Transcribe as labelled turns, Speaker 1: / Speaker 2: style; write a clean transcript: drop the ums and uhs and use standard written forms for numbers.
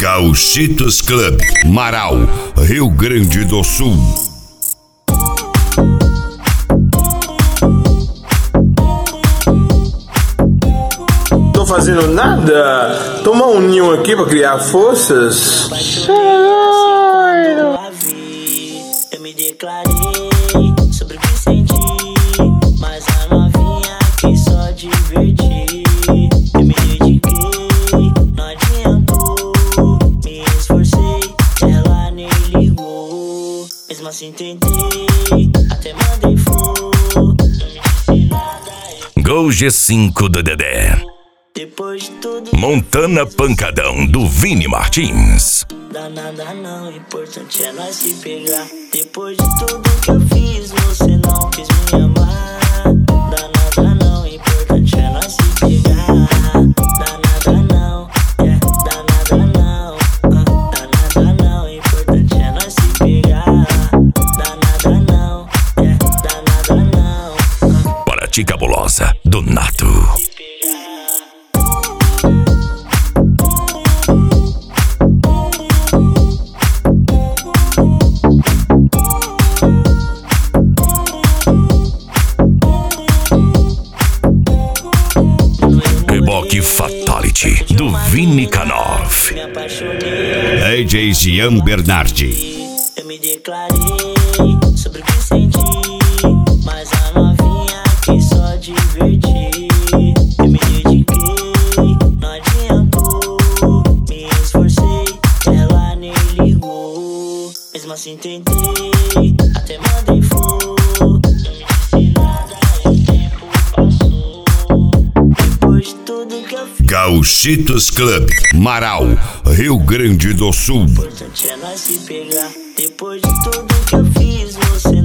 Speaker 1: Gauchitos Club, Marau, Rio Grande do Sul.
Speaker 2: Tô fazendo nada. Tomar um ninho aqui pra criar forças.
Speaker 3: Eu me declarei sobre o que senti, mas a novinha quis só divertir. Eu me dediquei, não adiantou, me esforcei, ela nem ligou. Mesmo assim tentei, até mandei flor, não me disse nada.
Speaker 1: Gol G5 do Dedé.
Speaker 3: Depois de tudo,
Speaker 1: Montana Pancadão do Vini Martins.
Speaker 3: dá nada não, importante é nós se pegar. Depois de tudo que eu fiz, você não quis me amar. Dá nada não, importante é nós se pegar. Dá nada não, dá nada não. Dá nada não, importante é nós se pegar. Dá nada não, dá nada não.
Speaker 1: Para ti cabulosa, do Nato. Reboque Fatality, do Vini K9.
Speaker 3: Me apaixonei.
Speaker 1: AJ Gian Bernardi.
Speaker 3: Eu me declarei sobre o que senti, mas a novinha quis só divertir. Eu me dediquei, não adiantou, me esforcei, ela nem ligou. Mesmo assim tentei, até mandei flor, não me disse nada e o tempo passou. Depois de tudo que eu fiz,
Speaker 1: Gauchitos Club, Marau, Rio Grande do Sul.
Speaker 3: importante é nós se pegar. Depois de tudo que eu fiz, você